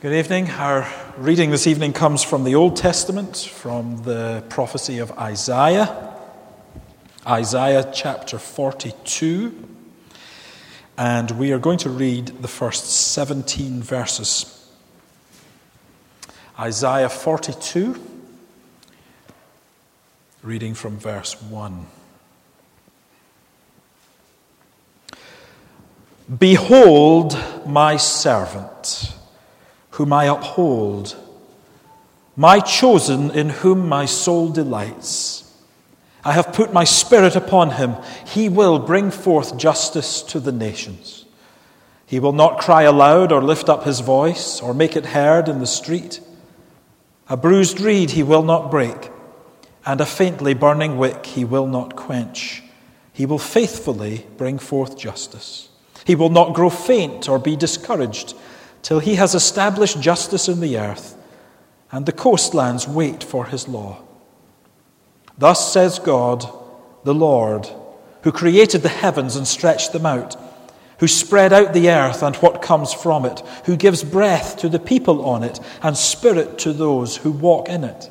Good evening. Our reading this evening comes from the Old Testament, from the prophecy of Isaiah. Isaiah chapter 42. And we are going to read the first 17 verses. Isaiah 42, reading from verse 1. Behold my servant, whom I uphold, my chosen in whom my soul delights. I have put my spirit upon him. He will bring forth justice to the nations. He will not cry aloud or lift up his voice or make it heard in the street. A bruised reed he will not break, and a faintly burning wick he will not quench. He will faithfully bring forth justice. He will not grow faint or be discouraged till he has established justice in the earth, and the coastlands wait for his law. Thus says God, the Lord, who created the heavens and stretched them out, who spread out the earth and what comes from it, who gives breath to the people on it and spirit to those who walk in it.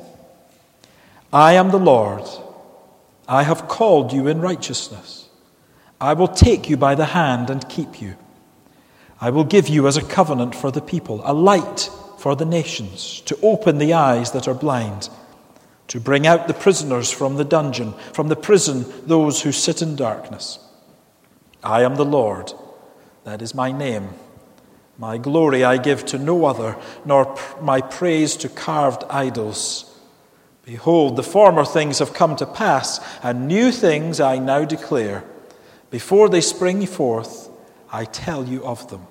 I am the Lord. I have called you in righteousness. I will take you by the hand and keep you. I will give you as a covenant for the people, a light for the nations, to open the eyes that are blind, to bring out the prisoners from the dungeon, from the prison those who sit in darkness. I am the Lord, that is my name. My glory I give to no other, nor my praise to carved idols. Behold, the former things have come to pass, and new things I now declare. Before they spring forth, I tell you of them.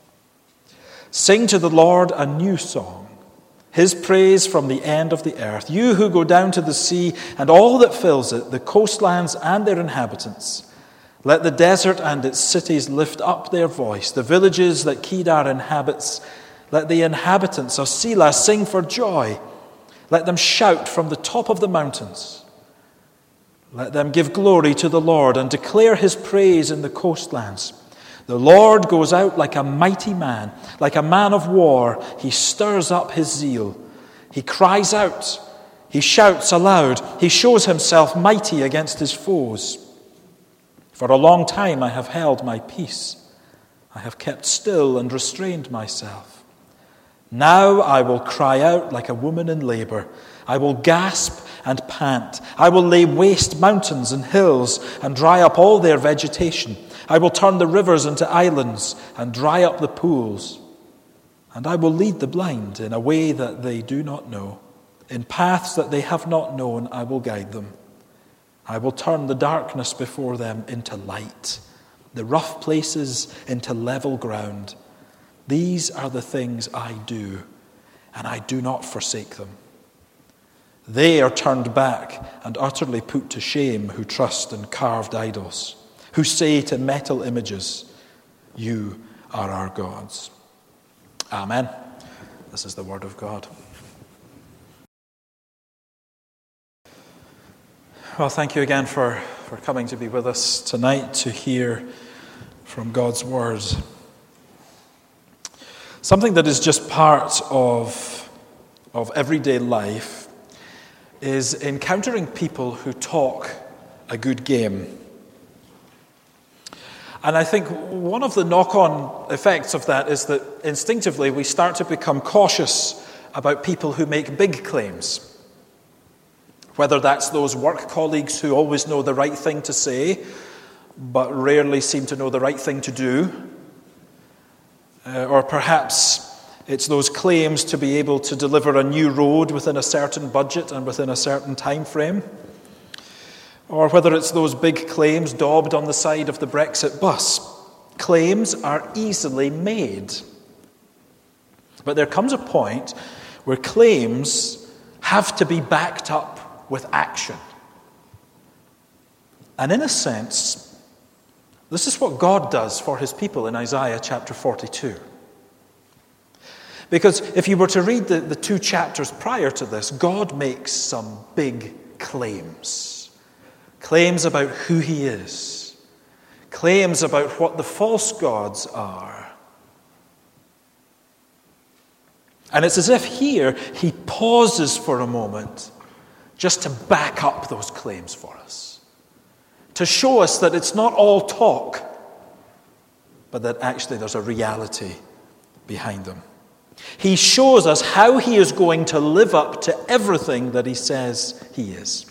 Sing to the Lord a new song, his praise from the end of the earth. You who go down to the sea and all that fills it, the coastlands and their inhabitants. Let the desert and its cities lift up their voice, the villages that Kedar inhabits. Let the inhabitants of Selah sing for joy. Let them shout from the top of the mountains. Let them give glory to the Lord and declare his praise in the coastlands. The Lord goes out like a mighty man, like a man of war. He stirs up his zeal. He cries out. He shouts aloud. He shows himself mighty against his foes. For a long time I have held my peace. I have kept still and restrained myself. Now I will cry out like a woman in labor. I will gasp and pant. I will lay waste mountains and hills and dry up all their vegetation. I will turn the rivers into islands and dry up the pools. And I will lead the blind in a way that they do not know. In paths that they have not known, I will guide them. I will turn the darkness before them into light, the rough places into level ground. These are the things I do, and I do not forsake them. They are turned back and utterly put to shame who trust in carved idols, who say to metal images, you are our gods. Amen. This is the word of God. Well, thank you again for coming to be with us tonight to hear from God's word. Something that is just part of everyday life is encountering people who talk a good game. And I think one of the knock-on effects of that is that instinctively we start to become cautious about people who make big claims. Whether that's those work colleagues who always know the right thing to say, but rarely seem to know the right thing to do. Or perhaps it's those claims to be able to deliver a new road within a certain budget and within a certain time frame. Or whether it's those big claims daubed on the side of the Brexit bus. Claims are easily made. But there comes a point where claims have to be backed up with action. And in a sense, this is what God does for his people in Isaiah chapter 42. Because if you were to read the two chapters prior to this, God makes some big claims. Claims about who he is. Claims about what the false gods are. And it's as if here he pauses for a moment just to back up those claims for us, to show us that it's not all talk, but that actually there's a reality behind them. He shows us how he is going to live up to everything that he says he is.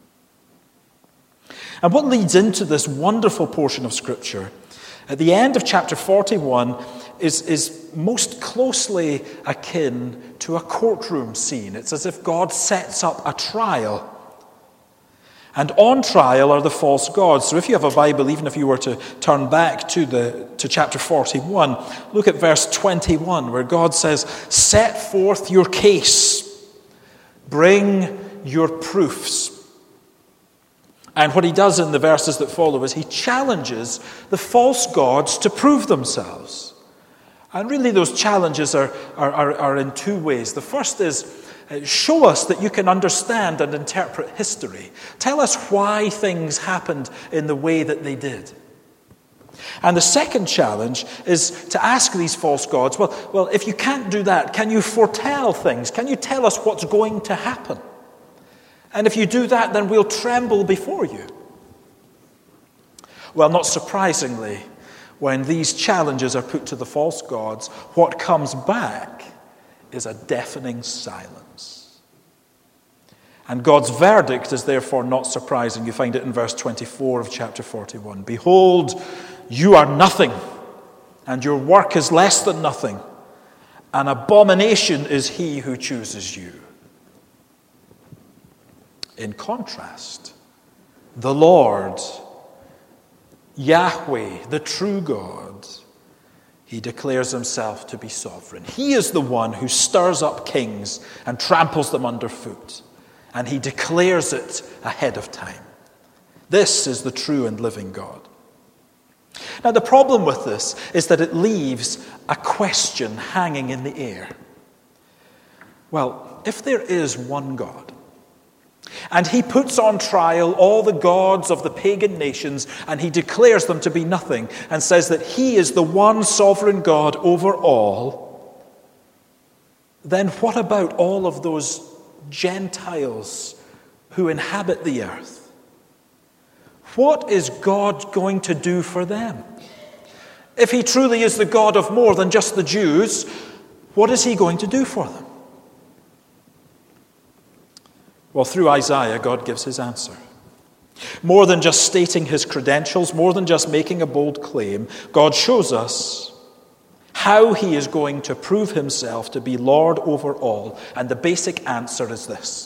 And what leads into this wonderful portion of Scripture at the end of chapter 41 is most closely akin to a courtroom scene. It's as if God sets up a trial. And on trial are the false gods. So if you have a Bible, even if you were to turn back to chapter 41, look at verse 21, where God says, "Set forth your case, bring your proofs." And what he does in the verses that follow is he challenges the false gods to prove themselves. And really those challenges are in two ways. The first is, show us that you can understand and interpret history. Tell us why things happened in the way that they did. And the second challenge is to ask these false gods, well, if you can't do that, can you foretell things? Can you tell us what's going to happen? And if you do that, then we'll tremble before you. Well, not surprisingly, when these challenges are put to the false gods, what comes back is a deafening silence. And God's verdict is therefore not surprising. You find it in verse 24 of chapter 41. "Behold, you are nothing, and your work is less than nothing. An abomination is he who chooses you." In contrast, the Lord, Yahweh, the true God, he declares himself to be sovereign. He is the one who stirs up kings and tramples them underfoot, and he declares it ahead of time. This is the true and living God. Now, the problem with this is that it leaves a question hanging in the air. Well, if there is one God, and he puts on trial all the gods of the pagan nations, and he declares them to be nothing, and says that he is the one sovereign God over all, then what about all of those Gentiles who inhabit the earth? What is God going to do for them? If he truly is the God of more than just the Jews, what is he going to do for them? Well, through Isaiah, God gives his answer. More than just stating his credentials, more than just making a bold claim, God shows us how he is going to prove himself to be Lord over all. And the basic answer is this: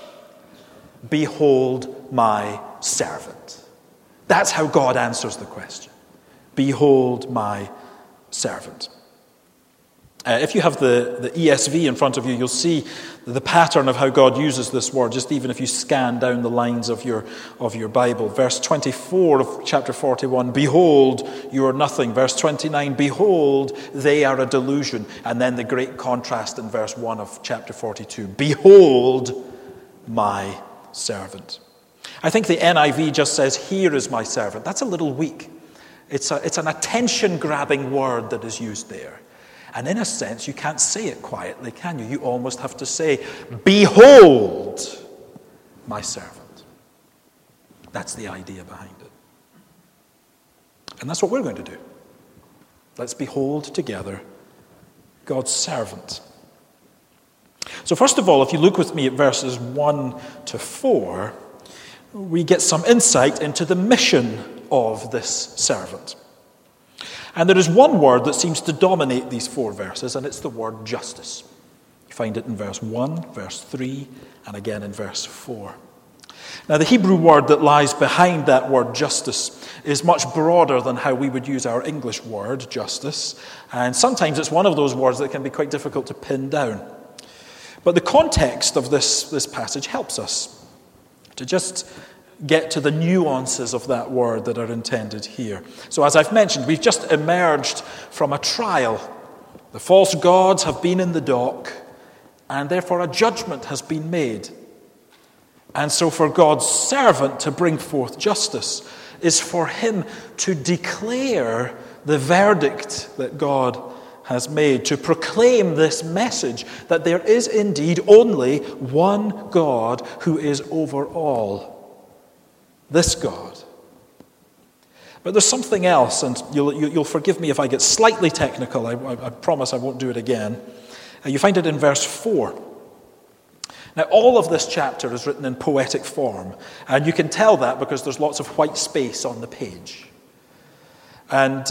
"Behold my servant." That's how God answers the question. Behold my servant. If you have the ESV in front of you, you'll see the pattern of how God uses this word, just even if you scan down the lines of your Bible. Verse 24 of chapter 41, "Behold, you are nothing." Verse 29, "Behold, they are a delusion." And then the great contrast in verse 1 of chapter 42, "Behold, my servant." I think the NIV just says, "Here is my servant." That's a little weak. It's an attention-grabbing word that is used there. And in a sense, you can't say it quietly, can you? You almost have to say, "Behold, my servant." That's the idea behind it. And that's what we're going to do. Let's behold together God's servant. So first of all, if you look with me at verses 1 to 4, we get some insight into the mission of this servant. And there is one word that seems to dominate these 4 verses, and it's the word justice. You find it in verse 1, verse 3, and again in verse 4. Now, the Hebrew word that lies behind that word justice is much broader than how we would use our English word, justice. And sometimes it's one of those words that can be quite difficult to pin down. But the context of this passage helps us to just get to the nuances of that word that are intended here. So as I've mentioned, we've just emerged from a trial. The false gods have been in the dock, and therefore a judgment has been made. And so for God's servant to bring forth justice is for him to declare the verdict that God has made to proclaim this message that there is indeed only one God who is over all. This God. But there's something else, and you'll forgive me if I get slightly technical. I promise I won't do it again. You find it in verse 4. Now, all of this chapter is written in poetic form, and you can tell that because there's lots of white space on the page. And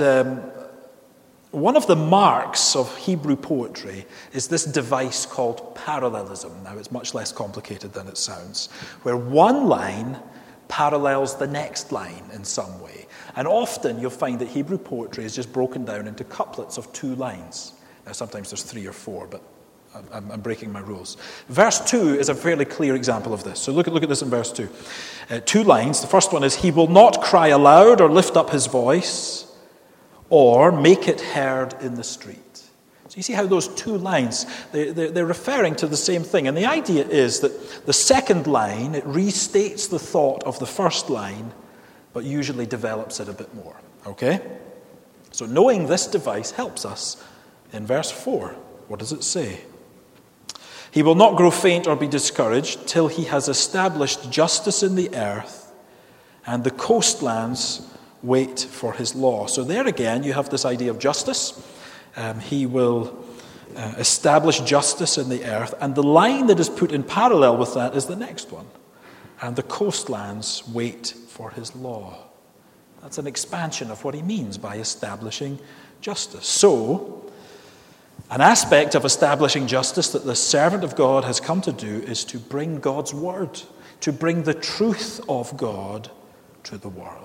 one of the marks of Hebrew poetry is this device called parallelism. Now, it's much less complicated than it sounds, where one line parallels the next line in some way. And often you'll find that Hebrew poetry is just broken down into couplets of 2 lines. Now, sometimes there's 3 or 4, but I'm breaking my rules. Verse 2 is a fairly clear example of this. So look at this in verse 2. 2 lines. The first one is, he will not cry aloud or lift up his voice or make it heard in the street. So you see how those 2 lines, they're referring to the same thing. And the idea is that the second line, it restates the thought of the first line, but usually develops it a bit more. Okay? So knowing this device helps us in verse 4. What does it say? He will not grow faint or be discouraged till he has established justice in the earth, and the coastlands wait for his law. So there again, you have this idea of justice. He will establish justice in the earth. And the line that is put in parallel with that is the next one. And the coastlands wait for his law. That's an expansion of what he means by establishing justice. So, an aspect of establishing justice that the servant of God has come to do is to bring God's word, to bring the truth of God to the world.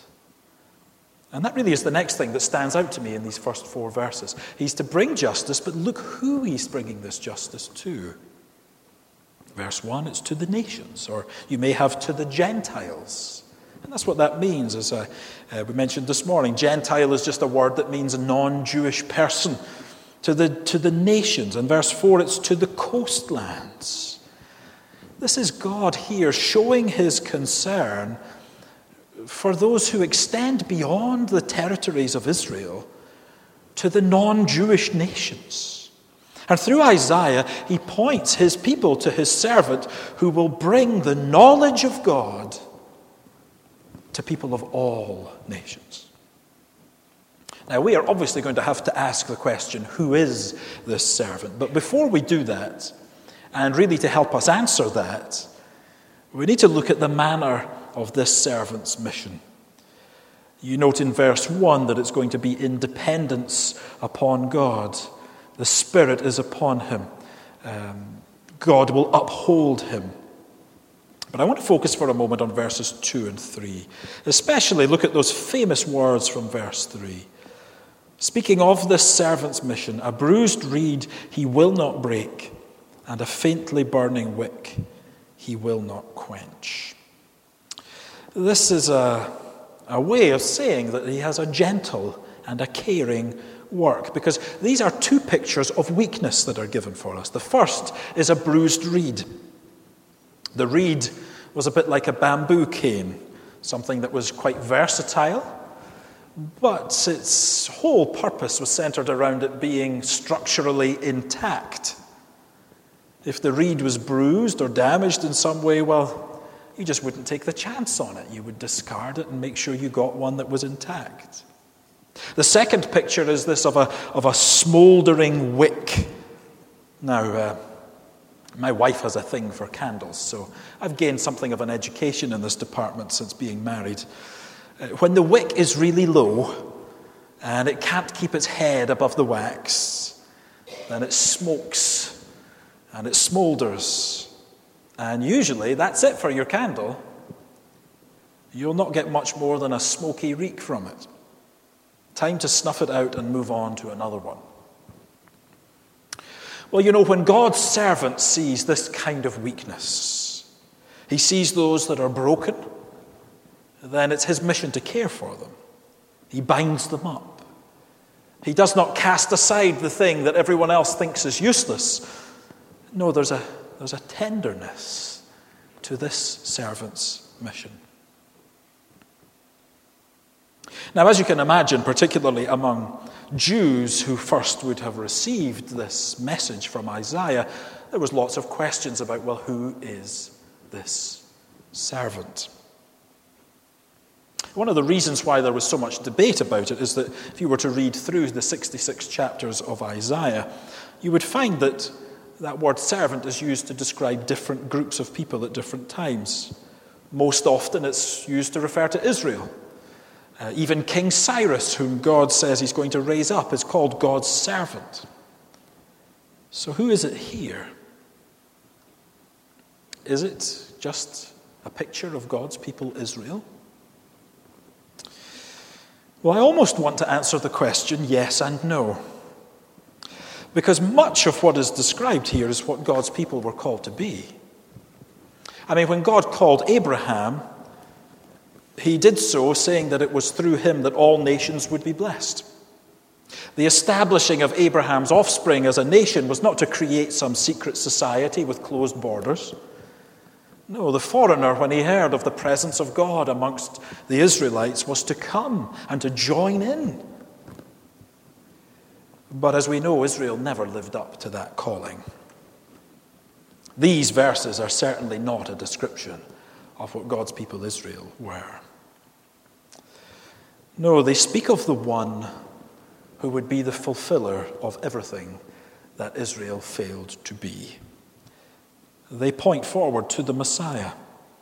And that really is the next thing that stands out to me in these first 4 verses. He's to bring justice, but look who he's bringing this justice to. Verse 1, it's to the nations, or you may have to the Gentiles. And that's what that means, as we mentioned this morning. Gentile is just a word that means a non-Jewish person. To the nations. And verse 4, it's to the coastlands. This is God here showing his concern for those who extend beyond the territories of Israel to the non-Jewish nations. And through Isaiah, he points his people to his servant who will bring the knowledge of God to people of all nations. Now, we are obviously going to have to ask the question, who is this servant? But before we do that, and really to help us answer that, we need to look at the manner of this servant's mission. You note in verse 1 that it's going to be in dependence upon God. The Spirit is upon him. God will uphold him. But I want to focus for a moment on verses 2 and 3. Especially look at those famous words from verse 3. Speaking of this servant's mission, a bruised reed he will not break, and a faintly burning wick he will not quench. This is a way of saying that he has a gentle and a caring work, because these are 2 pictures of weakness that are given for us. The first is a bruised reed. The reed was a bit like a bamboo cane, something that was quite versatile, but its whole purpose was centered around it being structurally intact. If the reed was bruised or damaged in some way, well, you just wouldn't take the chance on it. You would discard it and make sure you got one that was intact. The second picture is this of a smouldering wick. Now, my wife has a thing for candles, so I've gained something of an education in this department since being married. When the wick is really low and it can't keep its head above the wax, then it smokes and it smoulders. And usually that's it for your candle. You'll not get much more than a smoky reek from it. Time to snuff it out and move on to another one. Well, you know, when God's servant sees this kind of weakness, he sees those that are broken, then it's his mission to care for them. He binds them up. He does not cast aside the thing that everyone else thinks is useless. No, there's a tenderness to this servant's mission. Now, as you can imagine, particularly among Jews who first would have received this message from Isaiah, there was lots of questions about, well, who is this servant? One of the reasons why there was so much debate about it is that if you were to read through the 66 chapters of Isaiah, you would find that that word servant is used to describe different groups of people at different times. Most often it's used to refer to Israel. Even King Cyrus, whom God says he's going to raise up, is called God's servant. So who is it here? Is it just a picture of God's people, Israel? Well, I almost want to answer the question yes and no. Because much of what is described here is what God's people were called to be. I mean, when God called Abraham, he did so saying that it was through him that all nations would be blessed. The establishing of Abraham's offspring as a nation was not to create some secret society with closed borders. No, the foreigner, when he heard of the presence of God amongst the Israelites, was to come and to join in. But as we know, Israel never lived up to that calling. These verses are certainly not a description of what God's people Israel were. No, they speak of the one who would be the fulfiller of everything that Israel failed to be. They point forward to the Messiah.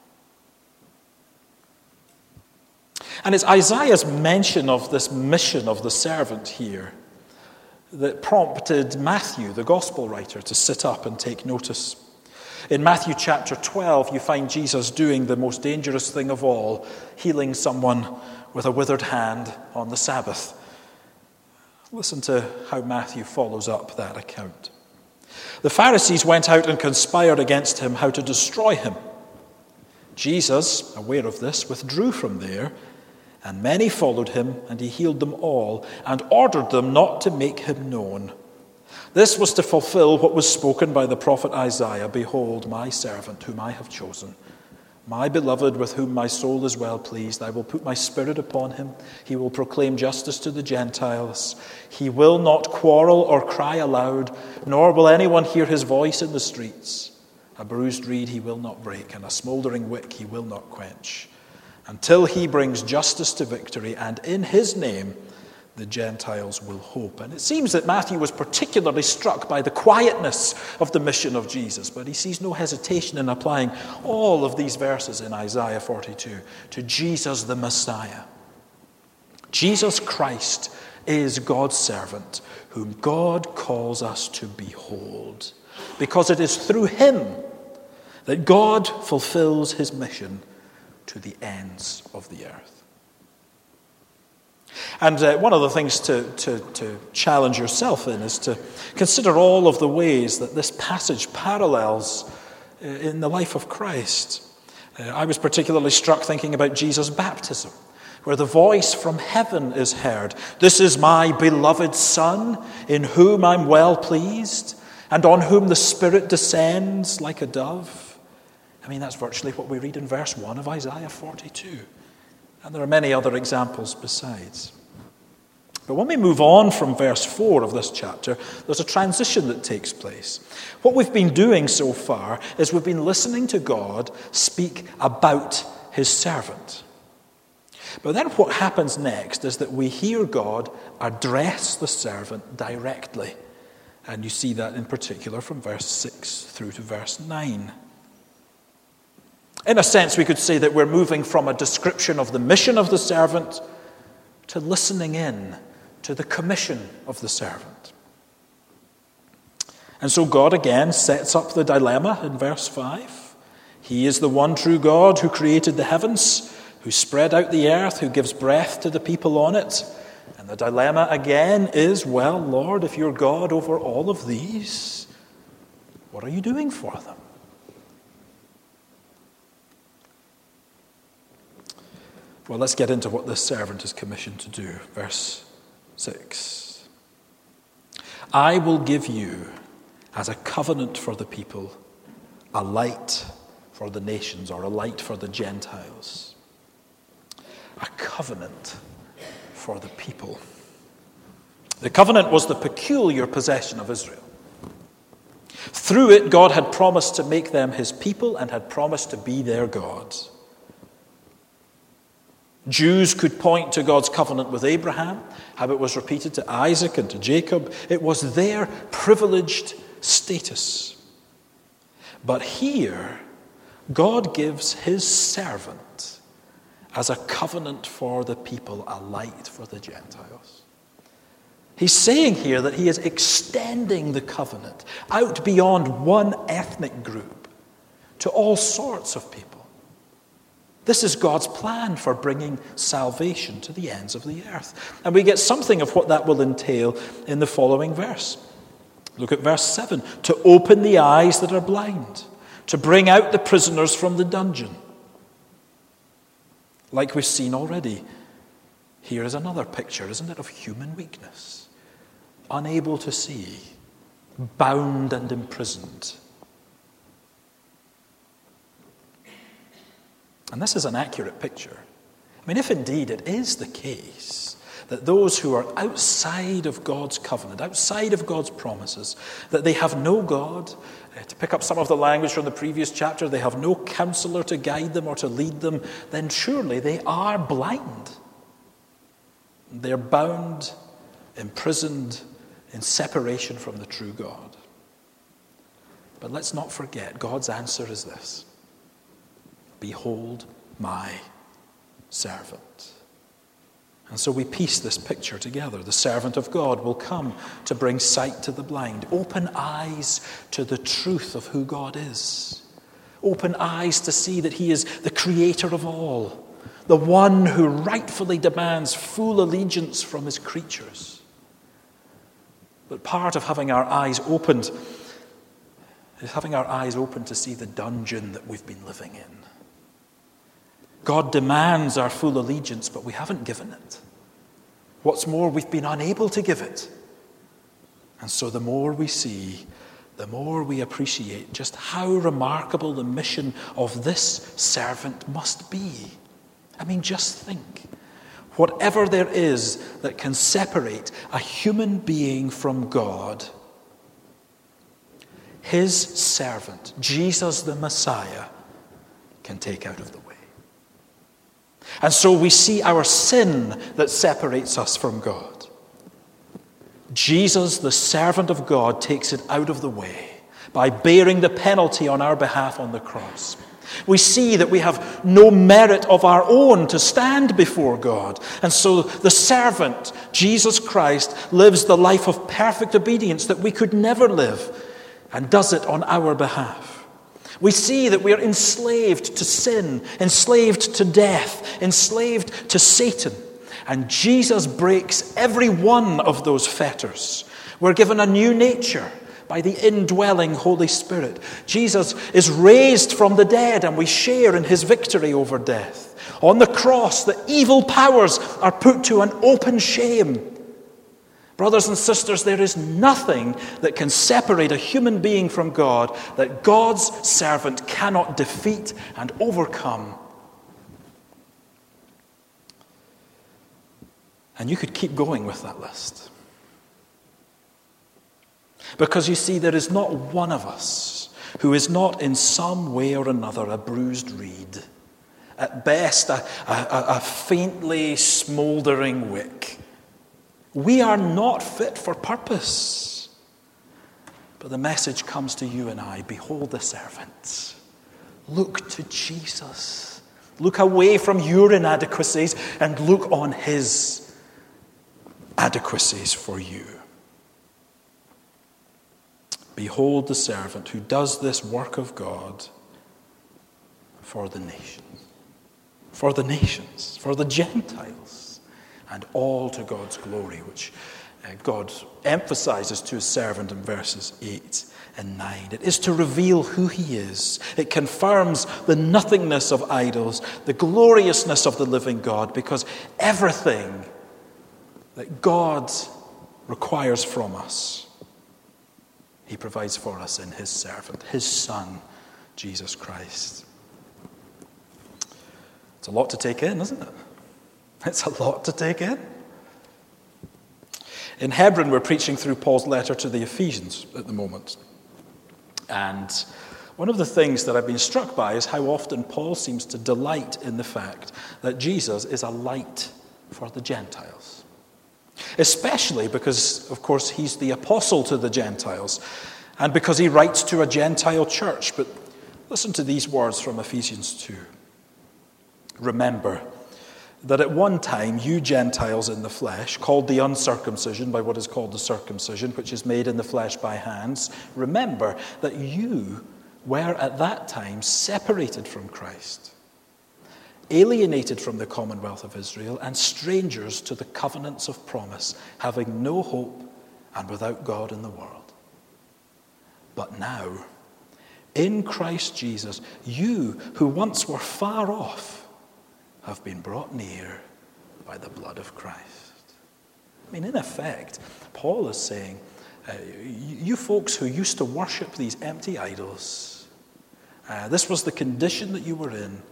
And it's Isaiah's mention of this mission of the servant here that prompted Matthew, the gospel writer, to sit up and take notice. In Matthew chapter 12, you find Jesus doing the most dangerous thing of all, healing someone with a withered hand on the Sabbath. Listen to how Matthew follows up that account. The Pharisees went out and conspired against him how to destroy him. Jesus, aware of this, withdrew from there, and many followed him, and he healed them all, and ordered them not to make him known. This was to fulfill what was spoken by the prophet Isaiah, "Behold, my servant whom I have chosen, my beloved with whom my soul is well pleased. I will put my spirit upon him. He will proclaim justice to the Gentiles. He will not quarrel or cry aloud, nor will anyone hear his voice in the streets. A bruised reed he will not break, and a smoldering wick he will not quench, until he brings justice to victory, and in his name the Gentiles will hope." And it seems that Matthew was particularly struck by the quietness of the mission of Jesus, but he sees no hesitation in applying all of these verses in Isaiah 42 to Jesus the Messiah. Jesus Christ is God's servant, whom God calls us to behold, because it is through him that God fulfills his mission to the ends of the earth. And one of the things to challenge yourself in is to consider all of the ways that this passage parallels in the life of Christ. I was particularly struck thinking about Jesus' baptism, where the voice from heaven is heard. "This is my beloved Son, in whom I'm well pleased, and on whom the Spirit descends like a dove." I mean, that's virtually what we read in verse 1 of Isaiah 42. And there are many other examples besides. But when we move on from verse 4 of this chapter, there's a transition that takes place. What we've been doing so far is we've been listening to God speak about his servant. But then what happens next is that we hear God address the servant directly. And you see that in particular from verse 6 through to verse 9. In a sense, we could say that we're moving from a description of the mission of the servant to listening in to the commission of the servant. And so God again sets up the dilemma in verse 5. He is the one true God who created the heavens, who spread out the earth, who gives breath to the people on it. And the dilemma again is, well, Lord, if you're God over all of these, what are you doing for them? Well, let's get into what this servant is commissioned to do. Verse 6. "I will give you as a covenant for the people, a light for the nations," or a light for the Gentiles. A covenant for the people. The covenant was the peculiar possession of Israel. Through it, God had promised to make them his people and had promised to be their God. Jews could point to God's covenant with Abraham, how it was repeated to Isaac and to Jacob. It was their privileged status. But here, God gives his servant as a covenant for the people, a light for the Gentiles. He's saying here that he is extending the covenant out beyond one ethnic group to all sorts of people. This is God's plan for bringing salvation to the ends of the earth. And we get something of what that will entail in the following verse. Look at verse 7. To open the eyes that are blind, to bring out the prisoners from the dungeon. Like we've seen already, here is another picture, isn't it, of human weakness. Unable to see, bound and imprisoned. And this is an accurate picture. I mean, if indeed it is the case that those who are outside of God's covenant, outside of God's promises, that they have no God, to pick up some of the language from the previous chapter, they have no counselor to guide them or to lead them, then surely they are blind. They're bound, imprisoned, in separation from the true God. But let's not forget, God's answer is this. Behold my servant. And so we piece this picture together. The servant of God will come to bring sight to the blind, open eyes to the truth of who God is, open eyes to see that he is the creator of all, the one who rightfully demands full allegiance from his creatures. But part of having our eyes opened is having our eyes open to see the dungeon that we've been living in. God demands our full allegiance, but we haven't given it. What's more, we've been unable to give it. And so the more we see, the more we appreciate just how remarkable the mission of this servant must be. I mean, just think. Whatever there is that can separate a human being from God, his servant, Jesus the Messiah, can take out of the way. And so we see our sin that separates us from God. Jesus, the servant of God, takes it out of the way by bearing the penalty on our behalf on the cross. We see that we have no merit of our own to stand before God. And so the servant, Jesus Christ, lives the life of perfect obedience that we could never live and does it on our behalf. We see that we are enslaved to sin, enslaved to death, enslaved to Satan. And Jesus breaks every one of those fetters. We're given a new nature by the indwelling Holy Spirit. Jesus is raised from the dead and we share in his victory over death. On the cross, the evil powers are put to an open shame. Brothers and sisters, there is nothing that can separate a human being from God that God's servant cannot defeat and overcome. And you could keep going with that list. Because you see, there is not one of us who is not in some way or another a bruised reed. At best, a faintly smouldering wick. We are not fit for purpose. But the message comes to you and I. Behold the servant. Look to Jesus. Look away from your inadequacies and look on his adequacies for you. Behold the servant who does this work of God for the nations. For the nations. For the Gentiles. And all to God's glory, which God emphasizes to his servant in verses 8 and 9. It is to reveal who he is. It confirms the nothingness of idols, the gloriousness of the living God, because everything that God requires from us, he provides for us in his servant, his Son, Jesus Christ. It's a lot to take in, isn't it? It's a lot to take in. In Hebron, we're preaching through Paul's letter to the Ephesians at the moment. And one of the things that I've been struck by is how often Paul seems to delight in the fact that Jesus is a light for the Gentiles. Especially because, of course, he's the apostle to the Gentiles, and because he writes to a Gentile church. But listen to these words from Ephesians 2. Remember that at one time you Gentiles in the flesh, called the uncircumcision by what is called the circumcision, which is made in the flesh by hands, remember that you were at that time separated from Christ, alienated from the commonwealth of Israel, and strangers to the covenants of promise, having no hope and without God in the world. But now, in Christ Jesus, you who once were far off have been brought near by the blood of Christ. I mean, in effect, Paul is saying, you folks who used to worship these empty idols, this was the condition that you were in.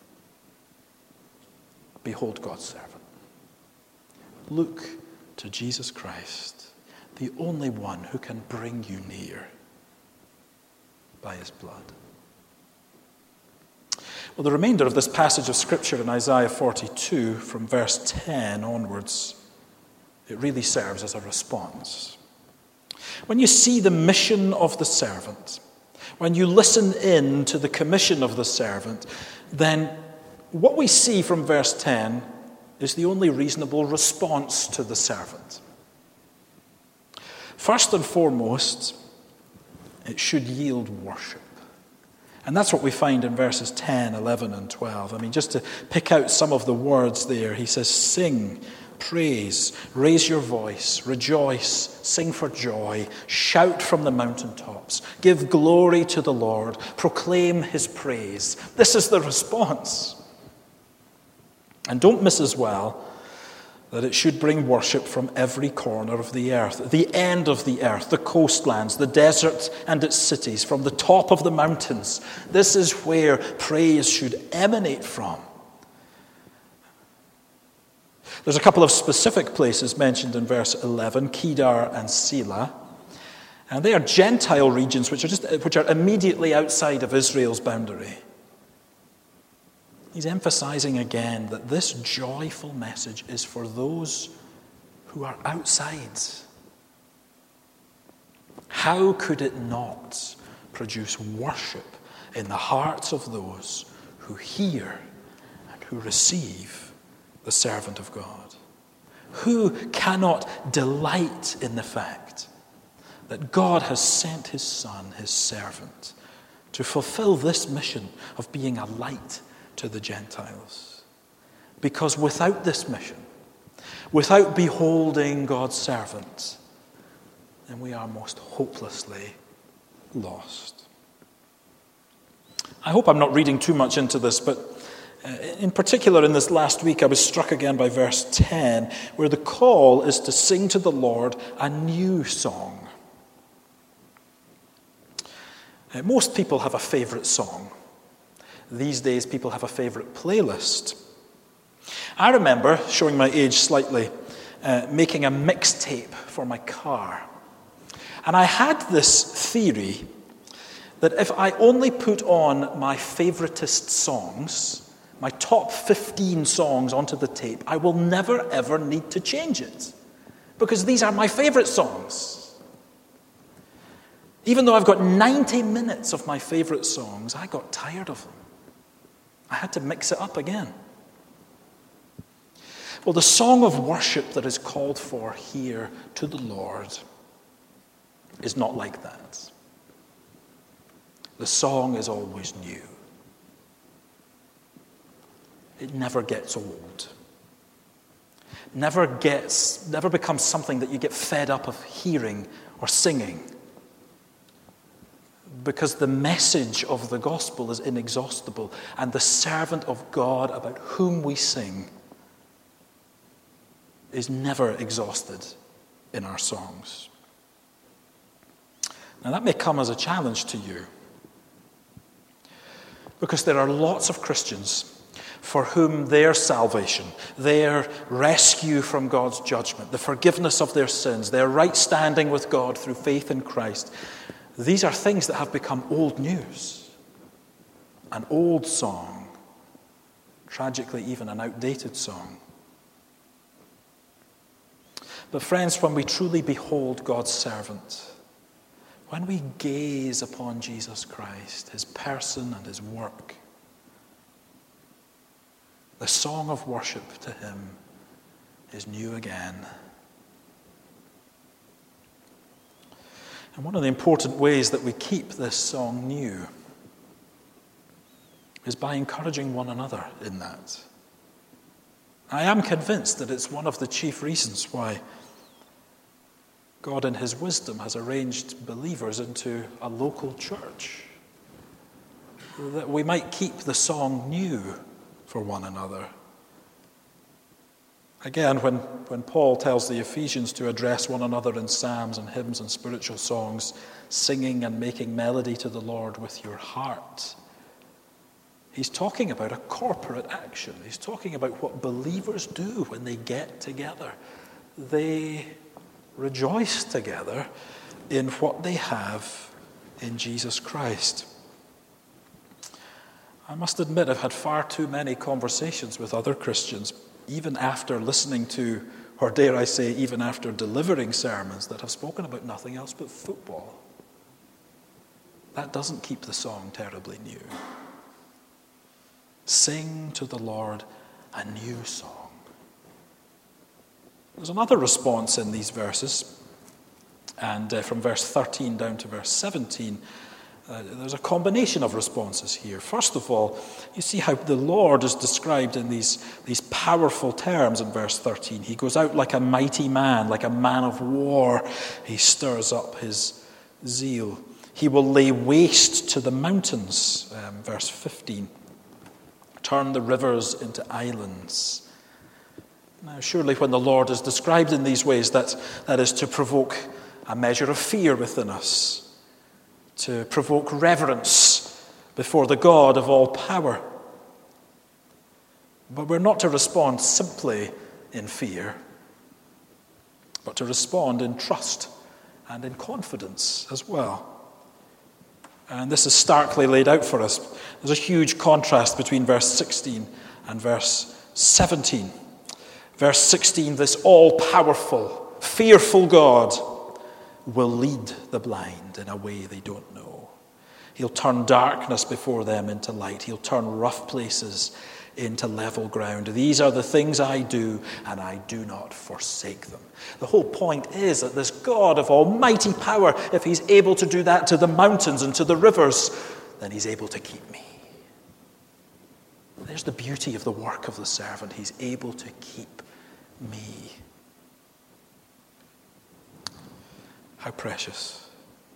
Behold God's servant. Look to Jesus Christ, the only one who can bring you near by his blood. Well, the remainder of this passage of Scripture in Isaiah 42, from verse 10 onwards, it really serves as a response. When you see the mission of the servant, when you listen in to the commission of the servant, then what we see from verse 10 is the only reasonable response to the servant. First and foremost, it should yield worship. And that's what we find in verses 10, 11, and 12. I mean, just to pick out some of the words there, he says, sing, praise, raise your voice, rejoice, sing for joy, shout from the mountaintops, give glory to the Lord, proclaim his praise. This is the response. And don't miss as well that it should bring worship from every corner of the earth, the end of the earth, the coastlands, the desert and its cities, from the top of the mountains. This is where praise should emanate from. There's a couple of specific places mentioned in verse 11, Kedar and Selah. And they are Gentile regions which are immediately outside of Israel's boundary. He's emphasizing again that this joyful message is for those who are outside. How could it not produce worship in the hearts of those who hear and who receive the servant of God? Who cannot delight in the fact that God has sent his Son, his servant, to fulfill this mission of being a light to the Gentiles? Because without this mission, without beholding God's servant, then we are most hopelessly lost. I hope I'm not reading too much into this, but in particular in this last week I was struck again by verse 10, where the call is to sing to the Lord a new song. Most people have a favorite song. These days, people have a favorite playlist. I remember, showing my age slightly, making a mixtape for my car. And I had this theory that if I only put on my favoritist songs, my top 15 songs onto the tape, I will never, ever need to change it. Because these are my favorite songs. Even though I've got 90 minutes of my favorite songs, I got tired of them. I had to mix it up again. Well, the song of worship that is called for here to the Lord is not like that. The song is always new. It never gets old. Never becomes something that you get fed up of hearing or singing. Because the message of the gospel is inexhaustible, and the servant of God about whom we sing is never exhausted in our songs. Now that may come as a challenge to you, because there are lots of Christians for whom their salvation, their rescue from God's judgment, the forgiveness of their sins, their right standing with God through faith in Christ, these are things that have become old news, an old song, tragically even an outdated song. But friends, when we truly behold God's servant, when we gaze upon Jesus Christ, his person and his work, the song of worship to him is new again. And one of the important ways that we keep this song new is by encouraging one another in that. I am convinced that it's one of the chief reasons why God in his wisdom has arranged believers into a local church, that we might keep the song new for one another. Again, when Paul tells the Ephesians to address one another in psalms and hymns and spiritual songs, singing and making melody to the Lord with your heart, he's talking about a corporate action. He's talking about what believers do when they get together. They rejoice together in what they have in Jesus Christ. I must admit I've had far too many conversations with other Christians, even after listening to, or dare I say, even after delivering sermons that have spoken about nothing else but football. That doesn't keep the song terribly new. Sing to the Lord a new song. There's another response in these verses, and from verse 13 down to verse 17, there's a combination of responses here. First of all, you see how the Lord is described in these powerful terms in verse 13. He goes out like a mighty man, like a man of war. He stirs up his zeal. He will lay waste to the mountains, verse 15. Turn the rivers into islands. Now, surely when the Lord is described in these ways, that is to provoke a measure of fear within us, to provoke reverence before the God of all power. But we're not to respond simply in fear, but to respond in trust and in confidence as well. And this is starkly laid out for us. There's a huge contrast between verse 16 and verse 17. Verse 16, this all-powerful, fearful God will lead the blind in a way they don't know. He'll turn darkness before them into light. He'll turn rough places into level ground. These are the things I do, and I do not forsake them. The whole point is that this God of almighty power, if he's able to do that to the mountains and to the rivers, then he's able to keep me. There's the beauty of the work of the servant. He's able to keep me. How precious.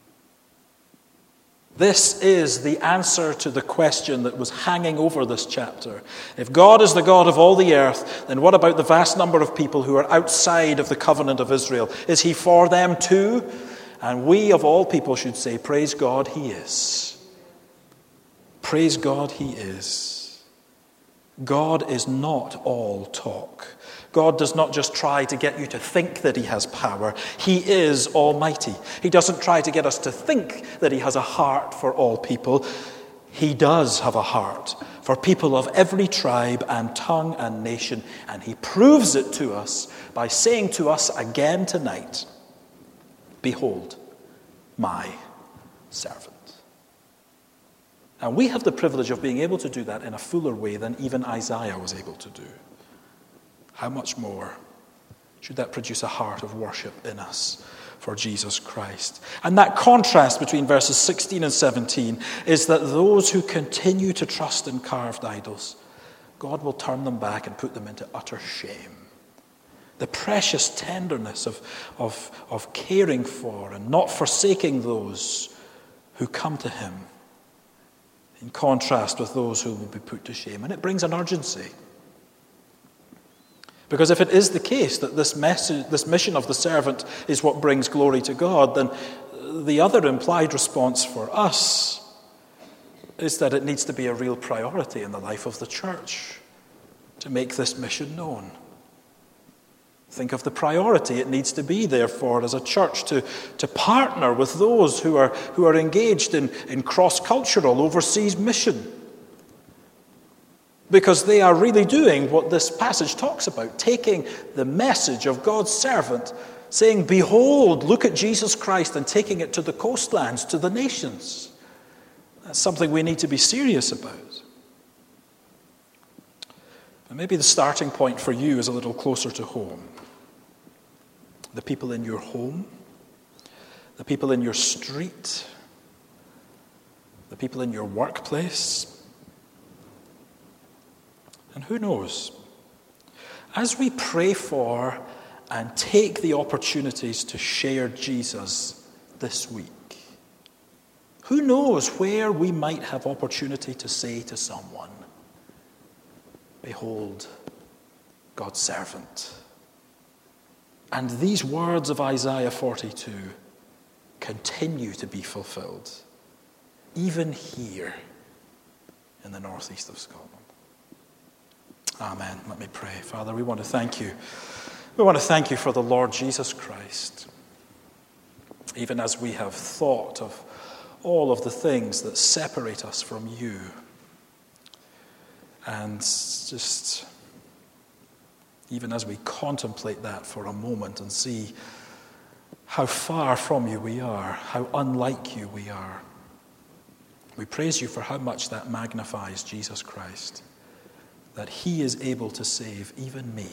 This is the answer to the question that was hanging over this chapter. If God is the God of all the earth, then what about the vast number of people who are outside of the covenant of Israel? Is he for them too? And we of all people should say, praise God, he is. Praise God, he is. God is not all talk. God does not just try to get you to think that he has power. He is almighty. He doesn't try to get us to think that he has a heart for all people. He does have a heart for people of every tribe and tongue and nation, and he proves it to us by saying to us again tonight, behold, my servant. And we have the privilege of being able to do that in a fuller way than even Isaiah was able to do. How much more should that produce a heart of worship in us for Jesus Christ? And that contrast between verses 16 and 17 is that those who continue to trust in carved idols, God will turn them back and put them into utter shame. The precious tenderness of caring for and not forsaking those who come to him, in contrast with those who will be put to shame. And it brings an urgency. Because if it is the case that this mission of the servant is what brings glory to God, then the other implied response for us is that it needs to be a real priority in the life of the church to make this mission known. Think of the priority it needs to be, therefore, as a church to partner with those who are engaged in cross-cultural overseas mission. Because they are really doing what this passage talks about, taking the message of God's servant, saying, behold, look at Jesus Christ, and taking it to the coastlands, to the nations. That's something we need to be serious about. And maybe the starting point for you is a little closer to home. The people in your home, the people in your street, the people in your workplace. And who knows, as we pray for and take the opportunities to share Jesus this week, who knows where we might have opportunity to say to someone, behold, God's servant. And these words of Isaiah 42 continue to be fulfilled, even here in the northeast of Scotland. Amen. Let me pray. Father, we want to thank you. We want to thank you for the Lord Jesus Christ. Even as we have thought of all of the things that separate us from you, and just even as we contemplate that for a moment and see how far from you we are, how unlike you we are, we praise you for how much that magnifies Jesus Christ, that he is able to save even me.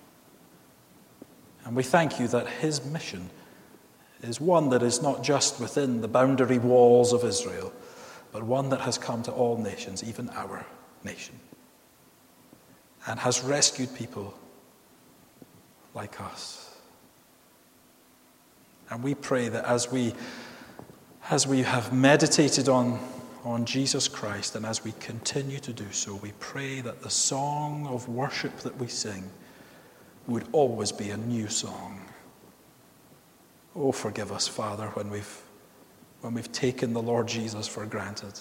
And we thank you that his mission is one that is not just within the boundary walls of Israel, but one that has come to all nations, even our nation, and has rescued people like us. And we pray that as we have meditated on Jesus Christ, and as we continue to do so, we pray that the song of worship that we sing would always be a new song. Oh, forgive us, Father, when we've taken the Lord Jesus for granted.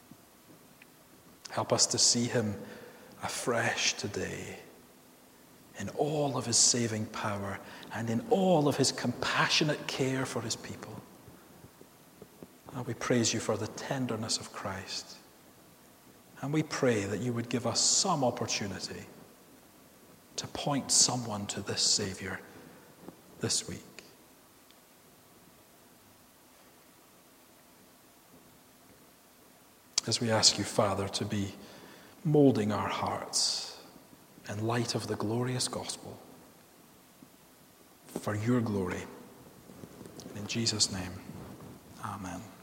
Help us to see him afresh today in all of his saving power and in all of his compassionate care for his people. And we praise you for the tenderness of Christ. And we pray that you would give us some opportunity to point someone to this Savior this week. As we ask you, Father, to be molding our hearts in light of the glorious gospel for your glory. And in Jesus' name, amen.